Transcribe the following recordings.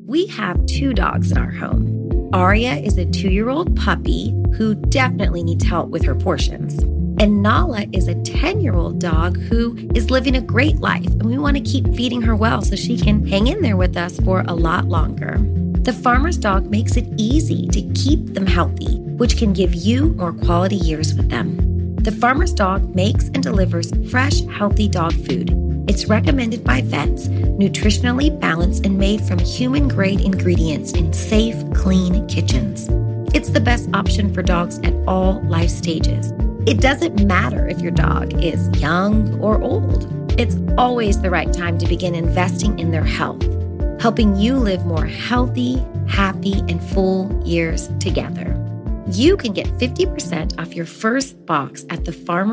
We have 2 dogs in our home. Aria is a 2-year-old puppy who definitely needs help with her portions. And Nala is a 10-year-old dog who is living a great life, and we want to keep feeding her well so she can hang in there with us for a lot longer. The Farmer's Dog makes it easy to keep them healthy, which can give you more quality years with them. The Farmer's Dog makes and delivers fresh, healthy dog food. It's recommended by vets, nutritionally balanced and made from human-grade ingredients in safe, clean kitchens. It's the best option for dogs at all life stages. It doesn't matter if your dog is young or old. It's always the right time to begin investing in their health, helping you live more healthy, happy, and full years together. You can get 50% off your first box at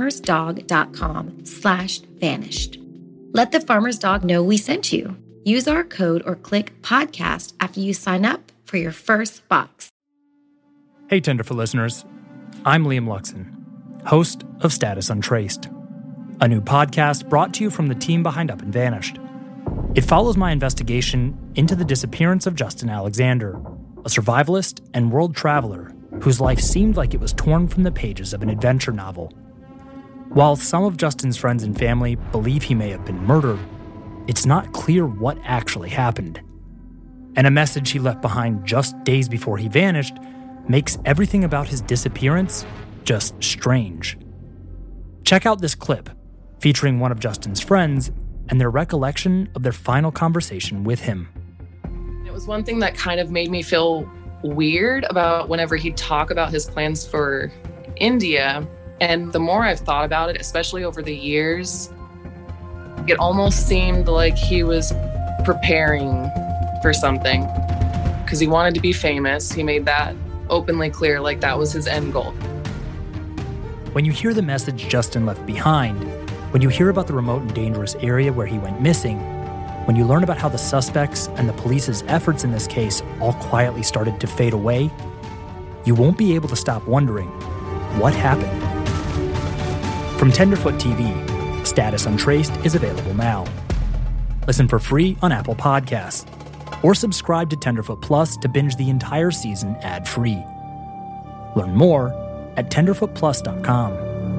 thefarmersdog.com/vanished. Let the Farmer's Dog know we sent you. Use our code or click podcast after you sign up for your first box. Hey, Tenderfoot listeners. I'm Liam Luxon, host of Status Untraced, a new podcast brought to you from the team behind Up and Vanished. It follows my investigation into the disappearance of Justin Alexander, a survivalist and world traveler whose life seemed like it was torn from the pages of an adventure novel. While some of Justin's friends and family believe he may have been murdered, it's not clear what actually happened. And a message he left behind just days before he vanished makes everything about his disappearance just strange. Check out this clip featuring one of Justin's friends and their recollection of their final conversation with him. It was one thing that kind of made me feel weird about whenever he'd talk about his plans for India. And the more I've thought about it, especially over the years, it almost seemed like he was preparing for something because he wanted to be famous. He made that openly clear, like that was his end goal. When you hear the message Justin left behind, when you hear about the remote and dangerous area where he went missing, when you learn about how the suspects and the police's efforts in this case all quietly started to fade away, you won't be able to stop wondering, what happened? From Tenderfoot TV, Status Untraced is available now. Listen for free on Apple Podcasts, or subscribe to Tenderfoot Plus to binge the entire season ad-free. Learn more at tenderfootplus.com.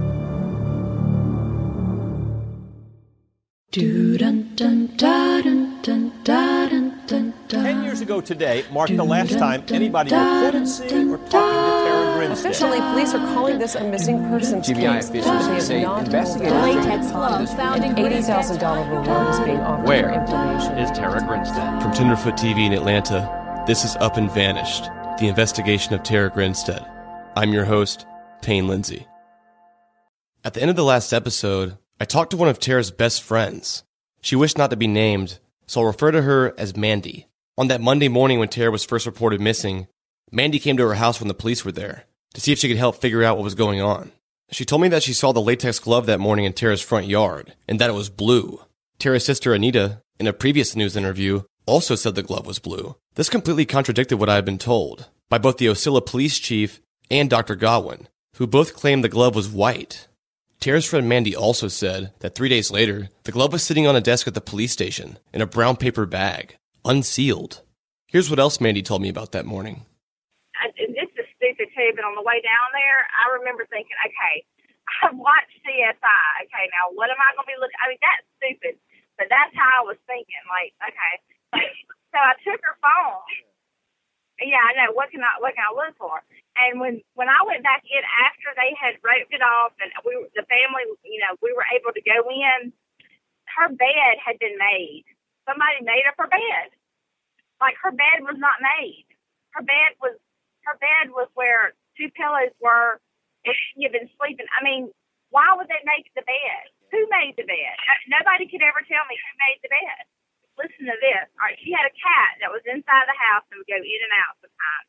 10 years ago today marked the last time anybody reported seeing or talking to Tara Grinstead. Officially, police are calling this a missing persons GBI case. officials say investigators latex glove found in $80,000 reward is being offered Where for information. is Tara Grinstead? From Tenderfoot TV in Atlanta, this is Up and Vanished, the investigation of Tara Grinstead. I'm your host, Payne Lindsay. At the end of the last episode, I talked to one of Tara's best friends. She wished not to be named, so I'll refer to her as Mandy. On that Monday morning when Tara was first reported missing, Mandy came to her house when the police were there to see if she could help figure out what was going on. She told me that she saw the latex glove that morning in Tara's front yard, and that it was blue. Tara's sister Anita, in a previous news interview, also said the glove was blue. This completely contradicted what I had been told by both the Ocilla police chief and Dr. Godwin, who both claimed the glove was white. Tara's friend Mandy also said that 3 days later, the glove was sitting on a desk at the police station in a brown paper bag, unsealed. Here's what else Mandy told me about that morning. This is stupid too, but on the way down there, I remember thinking, okay, I've watched CSI. Okay, now what am I going to be looking? I mean, that's stupid, but that's how I was thinking. Like, okay, so I took her phone. Yeah, I know. What can I look for? And when I went back in after they had roped it off, and the family, we were able to go in. Her bed had been made. Somebody made up her bed. Like, her bed was not made. Her bed was where 2 pillows were. If she had been sleeping, I mean, why would they make the bed? Who made the bed? Nobody could ever tell me who made the bed. Listen to this. All right, she had a cat that was inside the house and would go in and out sometimes.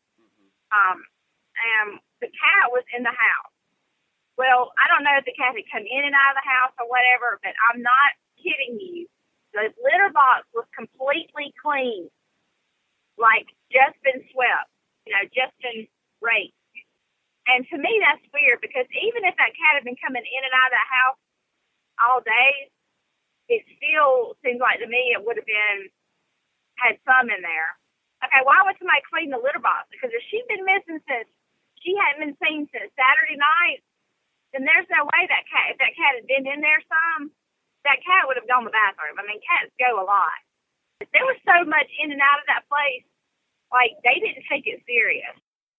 And the cat was in the house. Well, I don't know if the cat had come in and out of the house or whatever, but I'm not kidding you. The litter box was completely clean, like just been swept, just been raked. And to me, that's weird because even if that cat had been coming in and out of the house all day, it still seems like to me it would have had some in there. okay, why would somebody clean the litter box? Because if she'd been missing since, she hadn't been seen since Saturday night, then there's no way that cat, if that cat had been in there some, that cat would have gone to the bathroom. I mean, cats go a lot. There was so much in and out of that place, like, they didn't take it serious.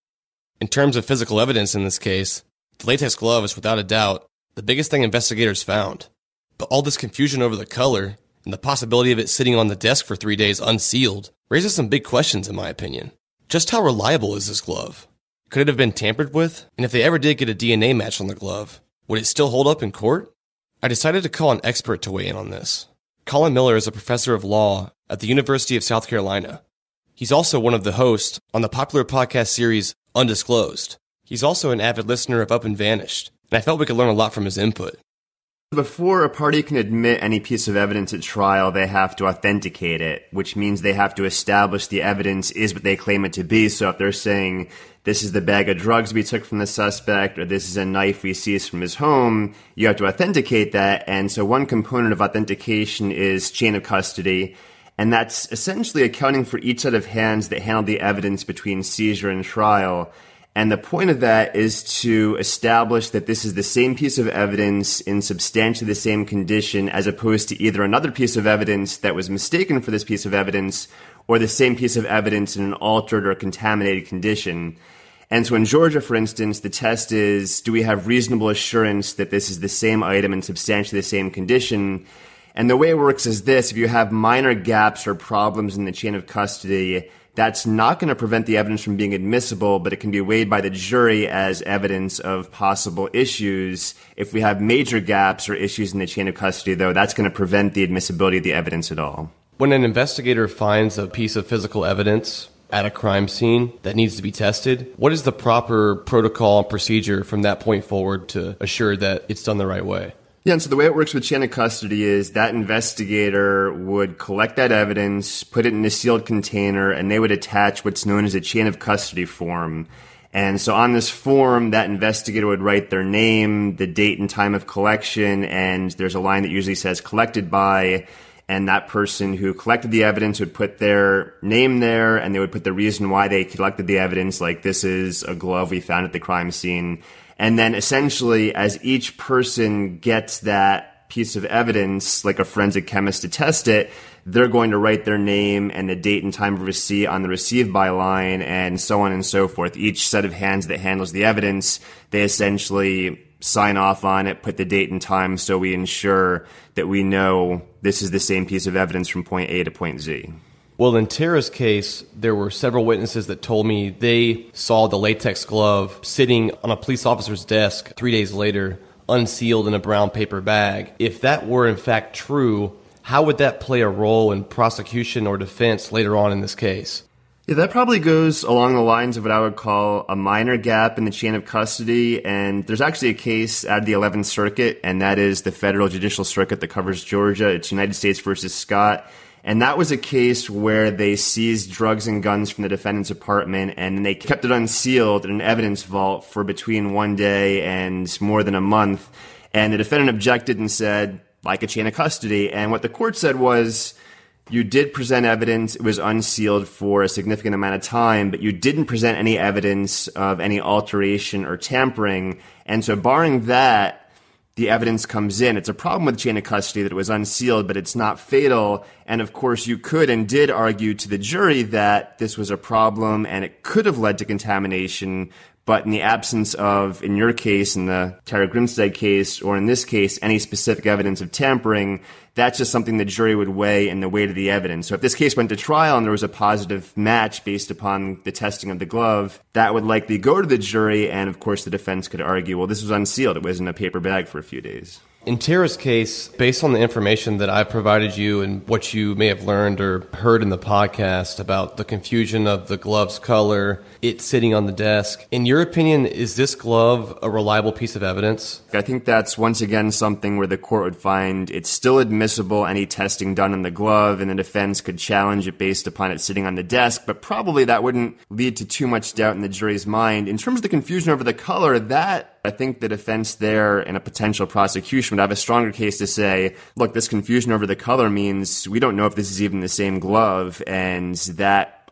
In terms of physical evidence in this case, the latex glove is without a doubt the biggest thing investigators found. But all this confusion over the color and the possibility of it sitting on the desk for 3 days unsealed raises some big questions in my opinion. Just how reliable is this glove? Could it have been tampered with? And if they ever did get a DNA match on the glove, would it still hold up in court? I decided to call an expert to weigh in on this. Colin Miller is a professor of law at the University of South Carolina. He's also one of the hosts on the popular podcast series Undisclosed. He's also an avid listener of Up and Vanished, and I felt we could learn a lot from his input. Before a party can admit any piece of evidence at trial, they have to authenticate it, which means they have to establish the evidence is what they claim it to be. So if they're saying this is the bag of drugs we took from the suspect, or this is a knife we seized from his home, you have to authenticate that. And so one component of authentication is chain of custody. And that's essentially accounting for each set of hands that handled the evidence between seizure and trial. And the point of that is to establish that this is the same piece of evidence in substantially the same condition, as opposed to either another piece of evidence that was mistaken for this piece of evidence, or the same piece of evidence in an altered or contaminated condition. And so in Georgia, for instance, the test is, do we have reasonable assurance that this is the same item in substantially the same condition? And the way it works is this: if you have minor gaps or problems in the chain of custody, that's not going to prevent the evidence from being admissible, but it can be weighed by the jury as evidence of possible issues. If we have major gaps or issues in the chain of custody, though, that's going to prevent the admissibility of the evidence at all. When an investigator finds a piece of physical evidence at a crime scene that needs to be tested, what is the proper protocol and procedure from that point forward to assure that it's done the right way? Yeah, and so the way it works with chain of custody is that investigator would collect that evidence, put it in a sealed container, and they would attach what's known as a chain of custody form. And so on this form, that investigator would write their name, the date and time of collection, and there's a line that usually says collected by, and that person who collected the evidence would put their name there, and they would put the reason why they collected the evidence, like this is a glove we found at the crime scene. And then essentially, as each person gets that piece of evidence, like a forensic chemist to test it, they're going to write their name and the date and time of receipt on the received by line, and so on and so forth. Each set of hands that handles the evidence, they essentially sign off on it, put the date and time, so we ensure that we know this is the same piece of evidence from point A to point Z. Well, in Tara's case, there were several witnesses that told me they saw the latex glove sitting on a police officer's desk 3 days later, unsealed in a brown paper bag. If that were in fact true, how would that play a role in prosecution or defense later on in this case? Yeah, that probably goes along the lines of what I would call a minor gap in the chain of custody. And there's actually a case out of the 11th Circuit, and that is the Federal Judicial Circuit that covers Georgia. It's United States versus Scott. And that was a case where they seized drugs and guns from the defendant's apartment, and then they kept it unsealed in an evidence vault for between 1 day and more than a month. And the defendant objected and said, like a chain of custody. And what the court said was, you did present evidence, it was unsealed for a significant amount of time, but you didn't present any evidence of any alteration or tampering. And so barring that, the evidence comes in. It's a problem with chain of custody that it was unsealed, but it's not fatal. And of course, you could and did argue to the jury that this was a problem and it could have led to contamination. But in the absence of, in your case, in the Tara Grinstead case, or in this case, any specific evidence of tampering, that's just something the jury would weigh in the weight of the evidence. So if this case went to trial and there was a positive match based upon the testing of the glove, that would likely go to the jury, and of course the defense could argue, well, this was unsealed. It was in a paper bag for a few days. In Tara's case, based on the information that I've provided you and what you may have learned or heard in the podcast about the confusion of the glove's color, it sitting on the desk, in your opinion, is this glove a reliable piece of evidence? I think that's once again something where the court would find it's still admissible, any testing done on the glove, and the defense could challenge it based upon it sitting on the desk, but probably that wouldn't lead to too much doubt in the jury's mind. In terms of the confusion over the color, that I think the defense there in a potential prosecution would have a stronger case to say, look, this confusion over the color means we don't know if this is even the same glove, and that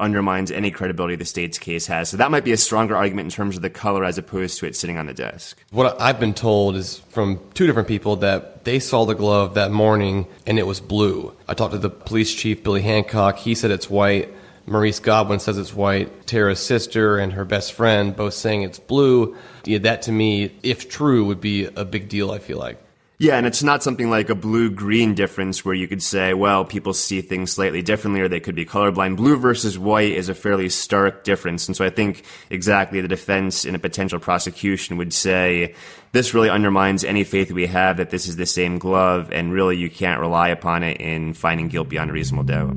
undermines any credibility the state's case has. So that might be a stronger argument in terms of the color as opposed to it sitting on the desk. What I've been told is from two different people that they saw the glove that morning and it was blue. I talked to the police chief, Billy Hancock. He said it's white. Maurice Godwin says it's white. Tara's sister and her best friend both saying it's blue. Yeah, that to me, if true, would be a big deal, I feel like. Yeah, and it's not something like a blue-green difference where you could say, well, people see things slightly differently or they could be colorblind. Blue versus white is a fairly stark difference. And so I think exactly the defense in a potential prosecution would say, this really undermines any faith we have that this is the same glove, and really you can't rely upon it in finding guilt beyond a reasonable doubt.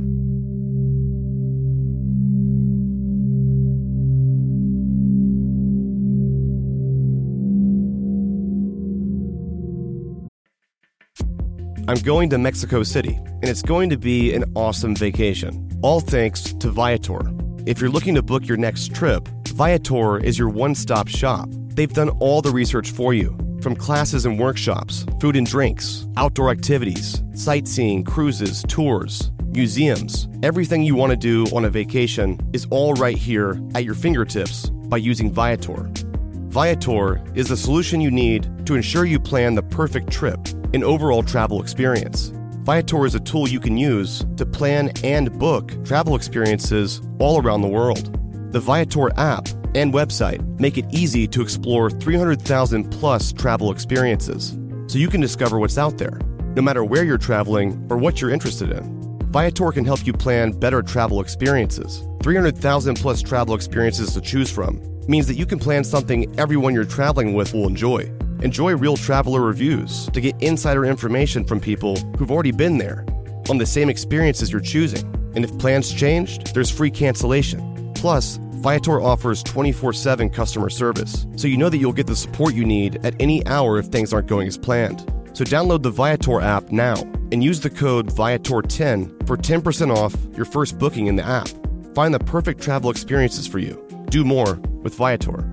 I'm going to Mexico City, and it's going to be an awesome vacation, all thanks to Viator. If you're looking to book your next trip, Viator is your one-stop shop. They've done all the research for you, from classes and workshops, food and drinks, outdoor activities, sightseeing, cruises, tours, museums. Everything you want to do on a vacation is all right here at your fingertips by using Viator. Viator is the solution you need to ensure you plan the perfect trip and overall travel experience. Viator is a tool you can use to plan and book travel experiences all around the world. The Viator app and website make it easy to explore 300,000 plus travel experiences, so you can discover what's out there, no matter where you're traveling or what you're interested in. Viator can help you plan better travel experiences. 300,000 plus travel experiences to choose from means that you can plan something everyone you're traveling with will enjoy. Enjoy real traveler reviews to get insider information from people who've already been there on the same experiences you're choosing. And if plans changed, there's free cancellation. Plus, Viator offers 24/7 customer service, so you know that you'll get the support you need at any hour if things aren't going as planned. So download the Viator app now and use the code Viator10 for 10% off your first booking in the app. Find the perfect travel experiences for you. Do more with Viator.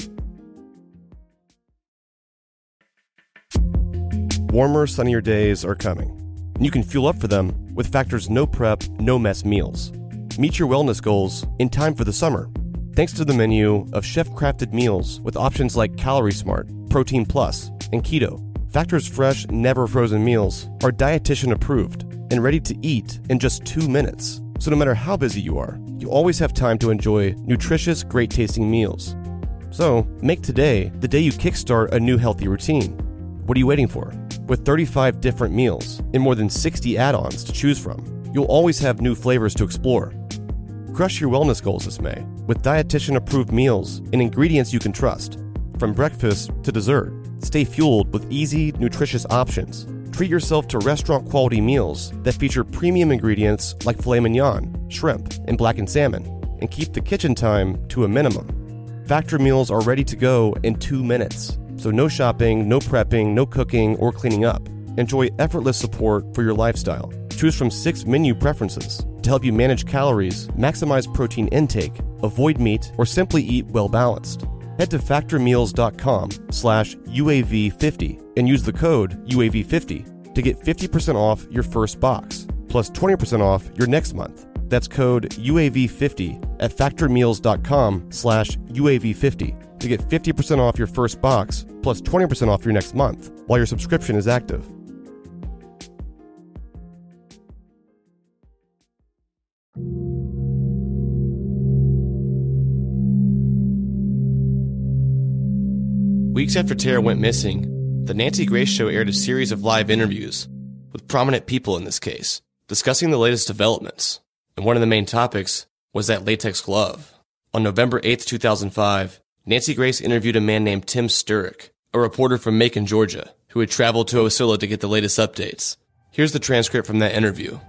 Warmer, sunnier days are coming, and you can fuel up for them with Factor's no prep, no mess meals. Meet your wellness goals in time for the summer, thanks to the menu of chef-crafted meals with options like Calorie Smart, Protein Plus, and Keto. Factor's fresh, never frozen meals are dietitian approved and ready to eat in just 2 minutes. So no matter how busy you are, you always have time to enjoy nutritious, great-tasting meals. So make today the day you kickstart a new healthy routine. What are you waiting for? With 35 different meals and more than 60 add-ons to choose from, you'll always have new flavors to explore. Crush your wellness goals this May with dietitian-approved meals and ingredients you can trust. From breakfast to dessert, stay fueled with easy, nutritious options. Treat yourself to restaurant-quality meals that feature premium ingredients like filet mignon, shrimp, and blackened salmon, and keep the kitchen time to a minimum. Factor meals are ready to go in 2 minutes. So no shopping, no prepping, no cooking, or cleaning up. Enjoy effortless support for your lifestyle. Choose from 6 menu preferences to help you manage calories, maximize protein intake, avoid meat, or simply eat well-balanced. Head to factormeals.com/UAV50 and use the code UAV50 to get 50% off your first box, plus 20% off your next month. That's code UAV50 at factormeals.com/UAV50 to get 50% off your first box, plus 20% off your next month while your subscription is active. Weeks after Tara went missing, the Nancy Grace Show aired a series of live interviews with prominent people in this case, discussing the latest developments. And one of the main topics was that latex glove. On November 8th, 2005, Nancy Grace interviewed a man named Tim Sturrock, a reporter from Macon, Georgia, who had traveled to Ocilla to get the latest updates. Here's the transcript from that interview.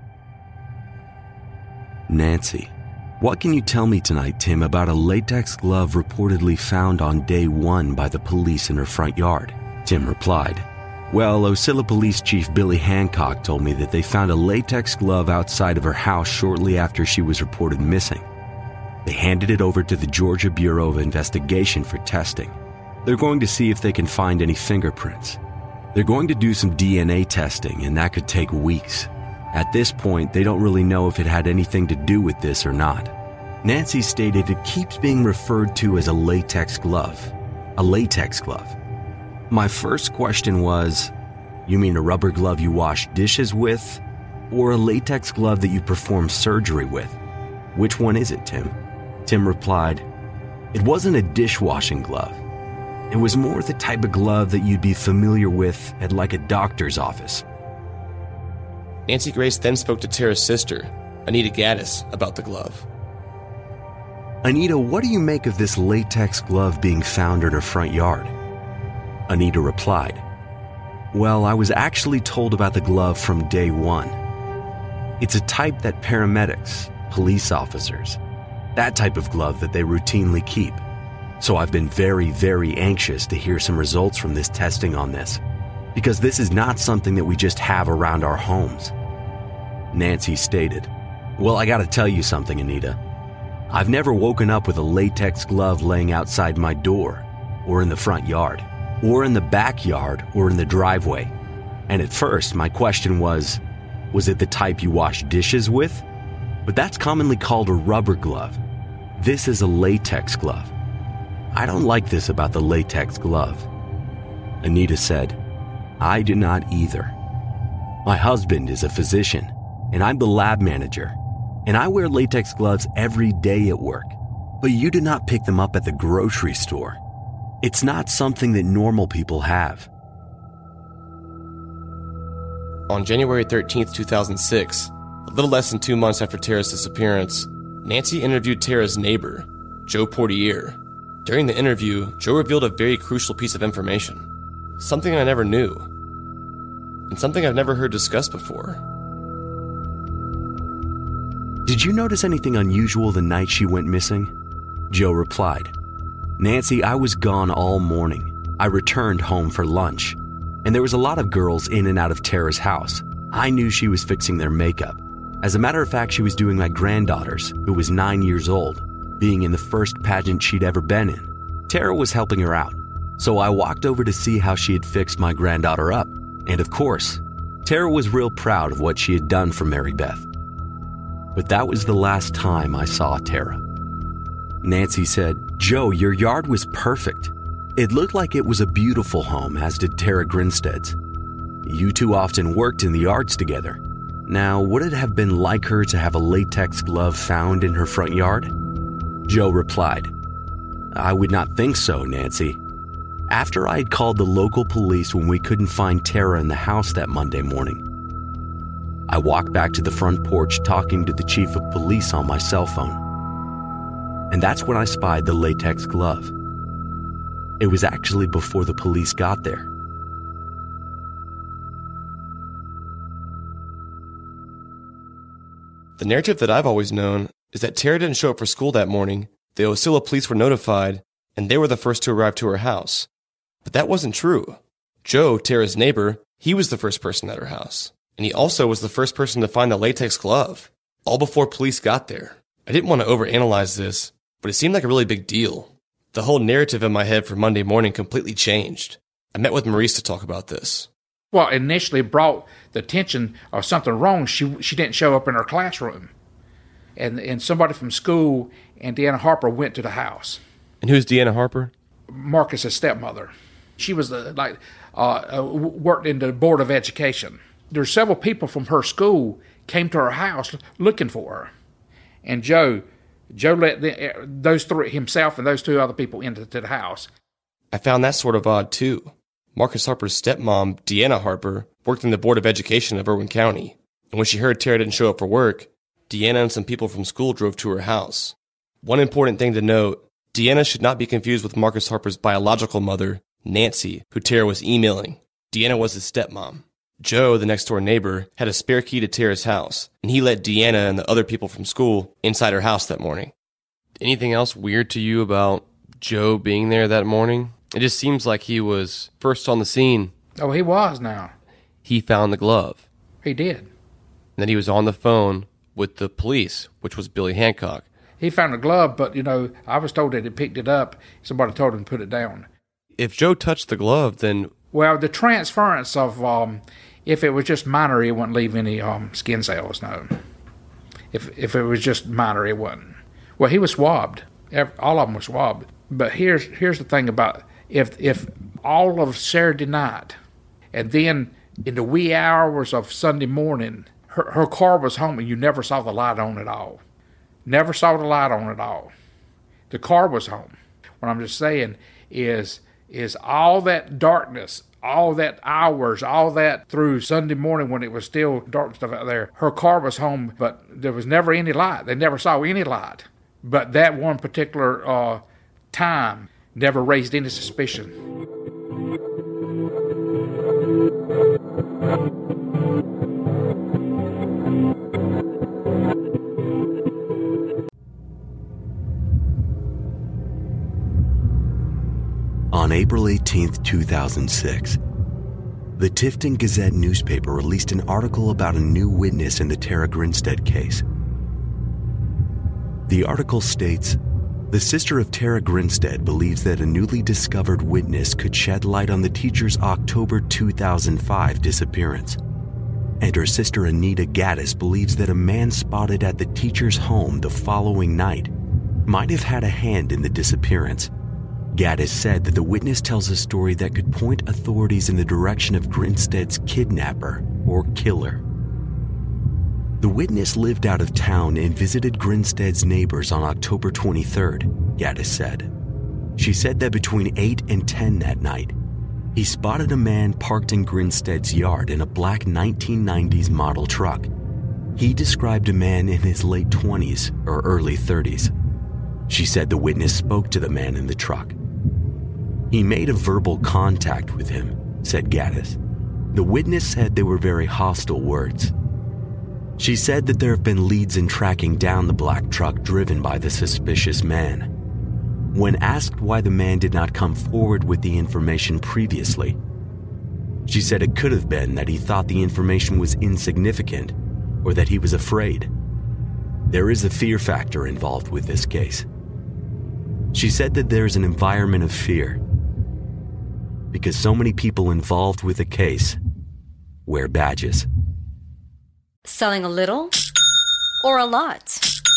Nancy, what can you tell me tonight, Tim, about a latex glove reportedly found on day 1 by the police in her front yard? Tim replied, well, Ocilla Police Chief Billy Hancock told me that they found a latex glove outside of her house shortly after she was reported missing. They handed it over to the Georgia Bureau of Investigation for testing. They're going to see if they can find any fingerprints. They're going to do some DNA testing, and that could take weeks. At this point, they don't really know if it had anything to do with this or not. Nancy stated it keeps being referred to as a latex glove. A latex glove. My first question was, you mean a rubber glove you wash dishes with, or a latex glove that you perform surgery with? Which one is it, Tim? Tim replied, it wasn't a dishwashing glove. It was more the type of glove that you'd be familiar with at like a doctor's office. Nancy Grace then spoke to Tara's sister, Anita Gaddis, about the glove. Anita, what do you make of this latex glove being found in her front yard? Anita replied, well, I was actually told about the glove from day one. It's a type that paramedics, police officers, that type of glove that they routinely keep. So I've been very, very anxious to hear some results from this testing on this, because this is not something that we just have around our homes. Nancy stated, well, I gotta tell you something, Anita. I've never woken up with a latex glove laying outside my door, or in the front yard, or in the backyard, or in the driveway. And at first, my question was it the type you wash dishes with? But that's commonly called a rubber glove. This is a latex glove. I don't like this about the latex glove. Anita said, I do not either. My husband is a physician, and I'm the lab manager. And I wear latex gloves every day at work, but you do not pick them up at the grocery store. It's not something that normal people have. On January 13th, 2006, a little less than 2 months after Tara's disappearance, Nancy interviewed Tara's neighbor, Joe Portier. During the interview, Joe revealed a very crucial piece of information, something I never knew, and something I've never heard discussed before. Did you notice anything unusual the night she went missing? Joe replied, Nancy, I was gone all morning. I returned home for lunch, and there was a lot of girls in and out of Tara's house. I knew she was fixing their makeup. As a matter of fact, she was doing my granddaughter's, who was 9 years old, being in the first pageant she'd ever been in. Tara was helping her out, so I walked over to see how she had fixed my granddaughter up. And of course, Tara was real proud of what she had done for Mary Beth. But that was the last time I saw Tara. Nancy said, Joe, your yard was perfect. It looked like it was a beautiful home, as did Tara Grinstead's. You two often worked in the yards together. Now, would it have been like her to have a latex glove found in her front yard? Joe replied, I would not think so, Nancy. After I had called the local police when we couldn't find Tara in the house that Monday morning, I walked back to the front porch talking to the chief of police on my cell phone. And that's when I spied the latex glove. It was actually before the police got there. The narrative that I've always known is that Tara didn't show up for school that morning, the Osceola police were notified, and they were the first to arrive to her house. But that wasn't true. Joe, Tara's neighbor, he was the first person at her house. And he also was the first person to find the latex glove, all before police got there. I didn't want to overanalyze this, but it seemed like a really big deal. The whole narrative in my head for Monday morning completely changed. I met with Maurice to talk about this. Well, initially brought the attention of something wrong. She didn't show up in her classroom. And somebody from school and Deanna Harper went to the house. And who's Deanna Harper? Marcus's stepmother. She was worked in the Board of Education. There's several people from her school came to her house looking for her. And Joe let those three, himself and those two other people, into the house. I found that sort of odd, too. Marcus Harper's stepmom, Deanna Harper, worked in the Board of Education of Irwin County. And when she heard Tara didn't show up for work, Deanna and some people from school drove to her house. One important thing to note, Deanna should not be confused with Marcus Harper's biological mother, Nancy, who Tara was emailing. Deanna was his stepmom. Joe, the next-door neighbor, had a spare key to Tara's house, and he let Deanna and the other people from school inside her house that morning. Anything else weird to you about Joe being there that morning? It just seems like he was first on the scene. Oh, he was now. He found the glove. He did. And then he was on the phone with the police, which was Billy Hancock. He found the glove, but, I was told that he picked it up. Somebody told him to put it down. If Joe touched the glove, then... Well, the transference of If it was just minor, it wouldn't leave any skin cells, no. If it was just minor, it wouldn't. Well, he was swabbed. All of them were swabbed. But here's the thing about if all of Saturday night and then in the wee hours of Sunday morning, her car was home and you never saw the light on at all. Never saw the light on at all. The car was home. What I'm just saying is all that darkness, all that hours, all that through Sunday morning when it was still dark stuff out there, her car was home, but there was never any light. They never saw any light. But that one particular time never raised any suspicion. On April 18, 2006, the Tifton Gazette newspaper released an article about a new witness in the Tara Grinstead case. The article states, the sister of Tara Grinstead believes that a newly discovered witness could shed light on the teacher's October 2005 disappearance. And her sister Anita Gaddis believes that a man spotted at the teacher's home the following night might have had a hand in the disappearance. Gaddis said that the witness tells a story that could point authorities in the direction of Grinstead's kidnapper or killer. The witness lived out of town and visited Grinstead's neighbors on October 23rd, Gaddis said. She said that between 8 and 10 that night, he spotted a man parked in Grinstead's yard in a black 1990s model truck. He described a man in his late 20s or early 30s. She said the witness spoke to the man in the truck. He made a verbal contact with him, said Gaddis. The witness said they were very hostile words. She said that there have been leads in tracking down the black truck driven by the suspicious man. When asked why the man did not come forward with the information previously, she said it could have been that he thought the information was insignificant or that he was afraid. There is a fear factor involved with this case. She said that there is an environment of fear because so many people involved with a case wear badges. Selling a little or a lot?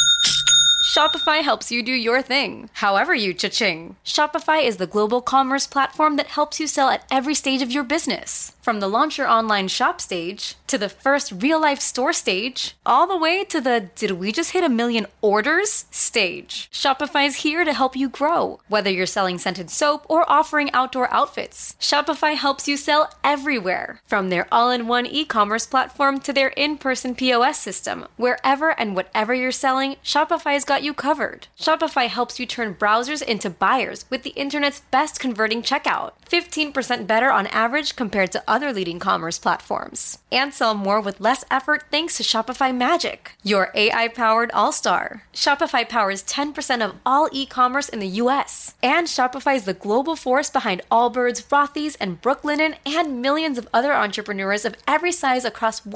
Shopify helps you do your thing, however you cha-ching. Shopify is the global commerce platform that helps you sell at every stage of your business. From the launch your online shop stage, to the first real-life store stage, all the way to the did we just hit 1 million orders stage. Shopify's here to help you grow. Whether you're selling scented soap or offering outdoor outfits, Shopify helps you sell everywhere. From their all-in-one e-commerce platform to their in-person POS system, wherever and whatever you're selling, Shopify's got you covered. Shopify helps you turn browsers into buyers with the internet's best converting checkout. 15% better on average compared to other leading commerce platforms. And sell more with less effort thanks to Shopify Magic, your AI-powered all-star. Shopify powers 10% of all e-commerce in the US. And Shopify is the global force behind Allbirds, Rothy's, and Brooklinen, and millions of other entrepreneurs of every size across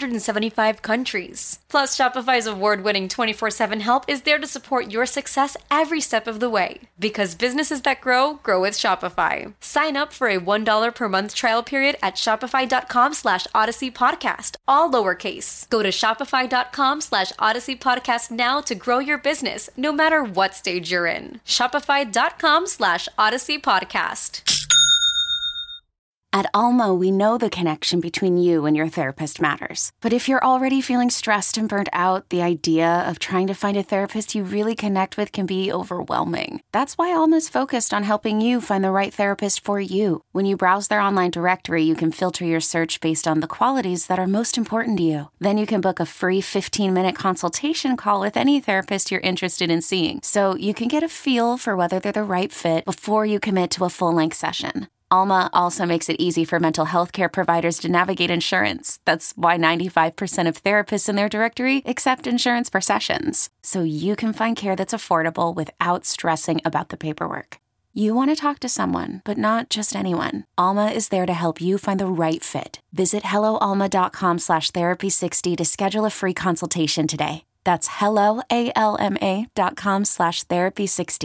175 countries. Plus, Shopify's award-winning 24/7 help is there to support your success every step of the way. Because businesses that grow with Shopify. Sign up for a $1 per month trial period at shopify.com/Odyssey Podcast, all lowercase. Go to shopify.com/Odyssey Podcast now to grow your business, no matter what stage you're in. Shopify.com/Odyssey Podcast. At Alma, we know the connection between you and your therapist matters. But if you're already feeling stressed and burnt out, the idea of trying to find a therapist you really connect with can be overwhelming. That's why Alma's focused on helping you find the right therapist for you. When you browse their online directory, you can filter your search based on the qualities that are most important to you. Then you can book a free 15-minute consultation call with any therapist you're interested in seeing, so you can get a feel for whether they're the right fit before you commit to a full-length session. Alma also makes it easy for mental health care providers to navigate insurance. That's why 95% of therapists in their directory accept insurance for sessions. So you can find care that's affordable without stressing about the paperwork. You want to talk to someone, but not just anyone. Alma is there to help you find the right fit. Visit helloalma.com/therapy60 to schedule a free consultation today. That's helloalma.com/therapy60.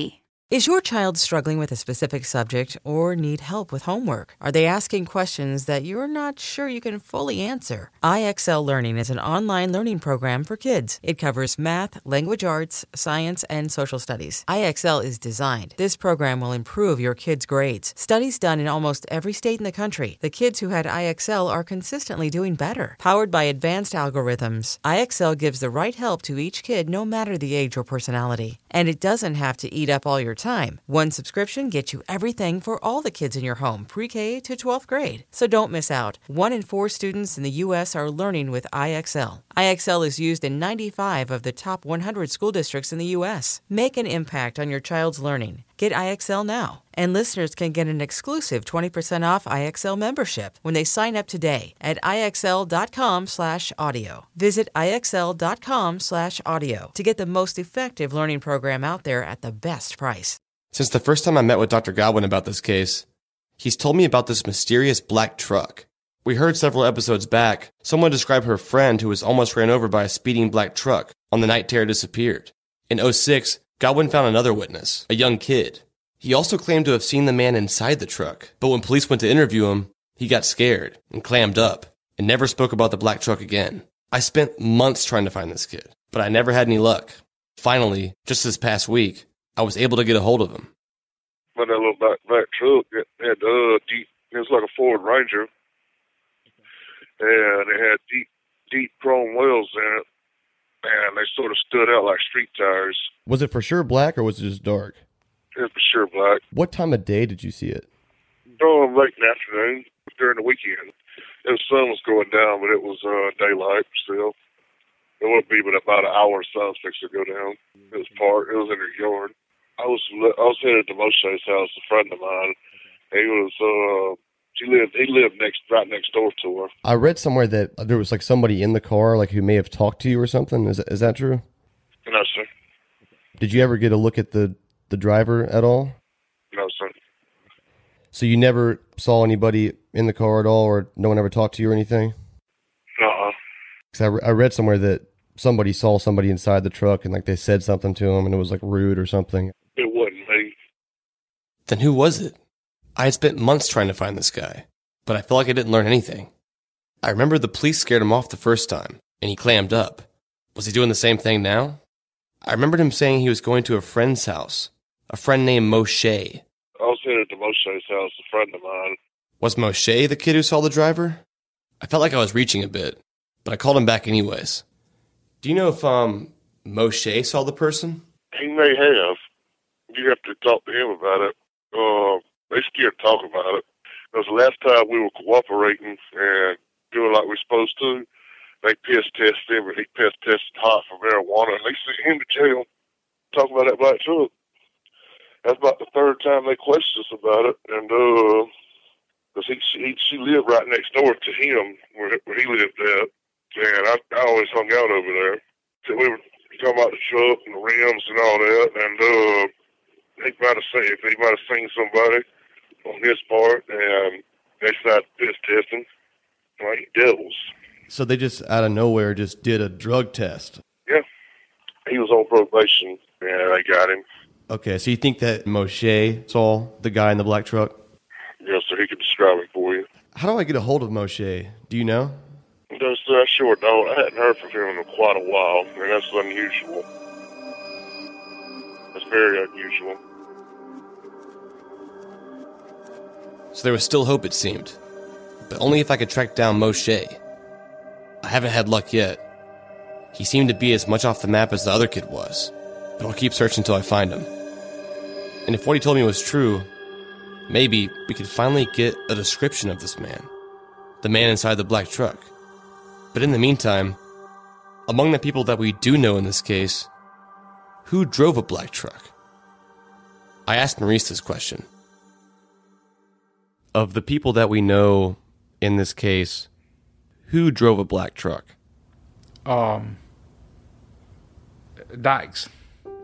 Is your child struggling with a specific subject or need help with homework? Are they asking questions that you're not sure you can fully answer? IXL Learning is an online learning program for kids. It covers math, language arts, science, and social studies. IXL is designed. This program will improve your kids' grades. Studies done in almost every state in the country. The kids who had IXL are consistently doing better. Powered by advanced algorithms, IXL gives the right help to each kid no matter the age or personality. And it doesn't have to eat up all your time. One subscription gets you everything for all the kids in your home, pre-K to 12th grade. So don't miss out. 1 in 4 students in the U.S. are learning with IXL. IXL is used in 95 of the top 100 school districts in the U.S. Make an impact on your child's learning. Get IXL now. And listeners can get an exclusive 20% off IXL membership when they sign up today at IXL.com/audio. Visit IXL.com/audio to get the most effective learning program out there at the best price. Since the first time I met with Dr. Godwin about this case, he's told me about this mysterious black truck. We heard several episodes back, someone described her friend who was almost ran over by a speeding black truck on the night Tara disappeared. In 2006, Godwin found another witness, a young kid. He also claimed to have seen the man inside the truck, but when police went to interview him, he got scared and clammed up and never spoke about the black truck again. I spent months trying to find this kid, but I never had any luck. Finally, just this past week, I was able to get a hold of him. But that little black truck, it had deep, it was like a Ford Ranger, and it had deep chrome wheels in it, and they sort of stood out like street tires. Was it for sure black or was it just dark? It was for sure black. What time of day did you see it? Late in the afternoon, during the weekend. The sun was going down, but it was daylight still. It wouldn't be but about an hour sun fixed to go down. It was parked. It was in her yard. I was headed to Moshe's house, a friend of mine. He lived right next door to her. I read somewhere that there was like somebody in the car, like who may have talked to you or something. Is that true? No, sir. Did you ever get a look at the driver at all? No, sir. So you never saw anybody in the car at all, or no one ever talked to you or anything? Uh-uh. Because I read somewhere that somebody saw somebody inside the truck and like they said something to him and it was like rude or something. It wasn't me. Then who was it? I had spent months trying to find this guy, but I felt like I didn't learn anything. I remember the police scared him off the first time, and he clammed up. Was he doing the same thing now? I remembered him saying he was going to a friend's house, a friend named Moshe. I was headed to Moshe's house, a friend of mine. Was Moshe the kid who saw the driver? I felt like I was reaching a bit, but I called him back anyways. Do you know if, Moshe saw the person? He may have. You have to talk to him about it. They scared to talk about it. Because the last time we were cooperating and doing like we're supposed to, they piss tested him, and he piss tested hot for marijuana, and they sent him to jail. Talk about that black truck. That's about the third time they questioned us about it, and because she lived right next door to him, where he lived at, and I always hung out over there. So we were talking about the truck and the rims and all that, and he might have seen somebody on his part, and they started piss testing like devils. So they just out of nowhere just did a drug test? Yeah. He was on probation, and they got him. Okay, so you think that Moshe saw the guy in the black truck? Yes, sir. He could describe it for you. How do I get a hold of Moshe? Do you know? No, sir, I sure don't. I hadn't heard from him in quite a while, and that's unusual. That's very unusual. So there was still hope, it seemed. But only if I could track down Moshe. I haven't had luck yet. He seemed to be as much off the map as the other kid was. But I'll keep searching until I find him. And if what he told me was true, maybe we could finally get a description of this man. The man inside the black truck. But in the meantime, among the people that we do know in this case, who drove a black truck? I asked Maurice this question. Of the people that we know in this case, who drove a black truck? Dykes.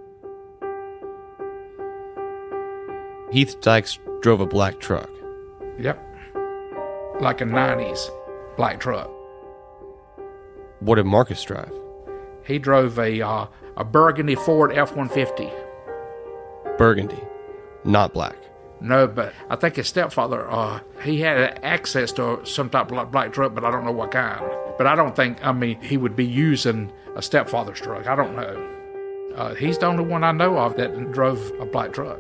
Heath Dykes drove a black truck. Yep. Like a 90s black truck. What did Marcus drive? He drove a burgundy Ford F-150. Burgundy. not black. No, but I think his stepfather, he had access to some type of black truck, but I don't know what kind. But I don't think, he would be using a stepfather's truck. I don't know. He's the only one I know of that drove a black truck.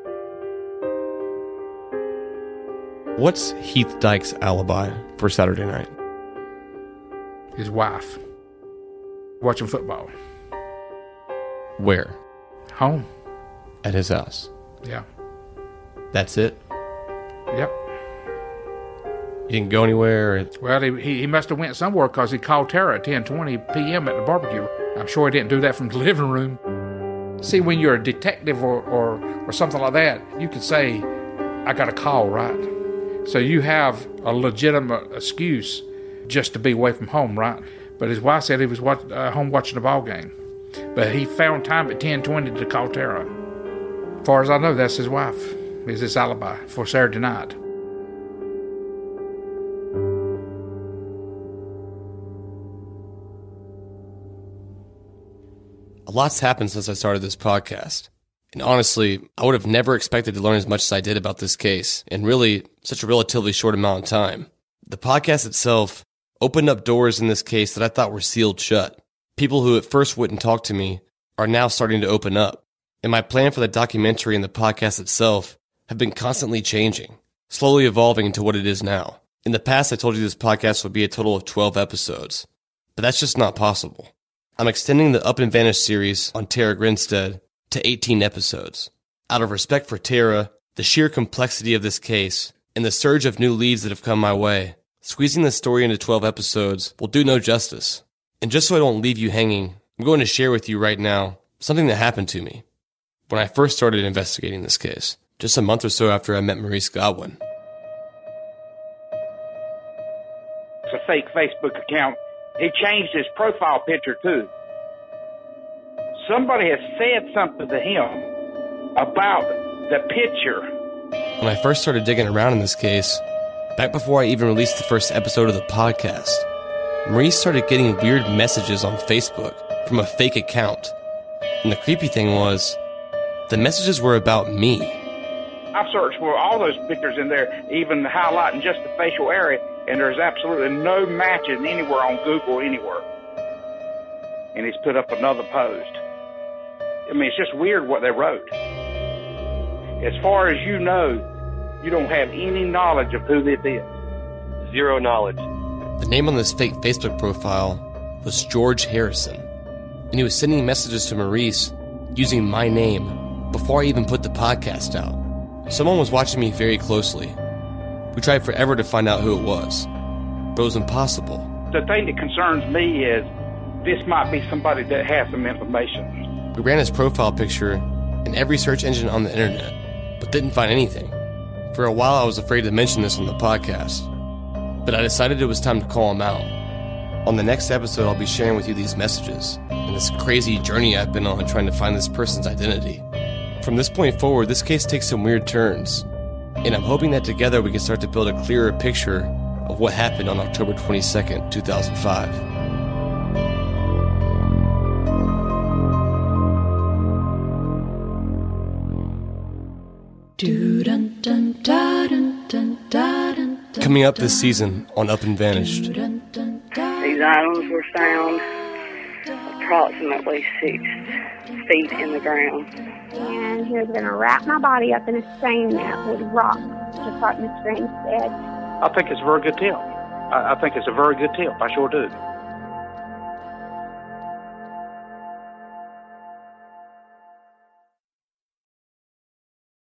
What's Heath Dyke's alibi for Saturday night? His wife. Watching football. Where? Home. At his house? Yeah. That's it? Yep. You didn't go anywhere? Well, he must have went somewhere because he called Tara at 10:20 p.m. at the barbecue. I'm sure he didn't do that from the living room. See, when you're a detective or something like that, you can say, I got a call, right? So you have a legitimate excuse just to be away from home, right? But his wife said he was home watching the ball game. But he found time at 10:20 to call Tara. As far as I know, that's his wife. Is his alibi for Saturday night. A lot's happened since I started this podcast. And honestly, I would have never expected to learn as much as I did about this case in really such a relatively short amount of time. The podcast itself opened up doors in this case that I thought were sealed shut. People who at first wouldn't talk to me are now starting to open up. And my plan for the documentary and the podcast itself have been constantly changing, slowly evolving into what it is now. In the past, I told you this podcast would be a total of 12 episodes, but that's just not possible. I'm extending the Up and Vanished series on Tara Grinstead to 18 episodes. Out of respect for Tara, the sheer complexity of this case, and the surge of new leads that have come my way, squeezing the story into 12 episodes will do no justice. And just so I don't leave you hanging, I'm going to share with you right now something that happened to me when I first started investigating this case, just a month or so after I met Maurice Godwin. It's a fake Facebook account. He changed his profile picture too. Somebody has said something to him about the picture. When I first started digging around in this case, back before I even released the first episode of the podcast, Maurice started getting weird messages on Facebook from a fake account. And the creepy thing was, the messages were about me. I've searched for all those pictures in there, even highlighting just the facial area, and there's absolutely no matches anywhere on Google anywhere. And he's put up another post. I mean, it's just weird what they wrote. As far as you know, you don't have any knowledge of who this is. Zero knowledge. The name on this fake Facebook profile was George Harrison, and he was sending messages to Maurice using my name before I even put the podcast out. Someone was watching me very closely. We tried forever to find out who it was, but it was impossible. The thing that concerns me is this might be somebody that has some information. We ran his profile picture in every search engine on the internet, but didn't find anything. For a while, I was afraid to mention this on the podcast, but I decided it was time to call him out. On the next episode, I'll be sharing with you these messages and this crazy journey I've been on trying to find this person's identity. From this point forward, this case takes some weird turns, and I'm hoping that together we can start to build a clearer picture of what happened on October 22nd, 2005. Coming up this season on Up and Vanished. These items were found approximately 6 feet in the ground. And he was going to wrap my body up in a stain net with rocks, just like Miss Green said. I think it's a very good tip. I think it's a very good tip. I sure do.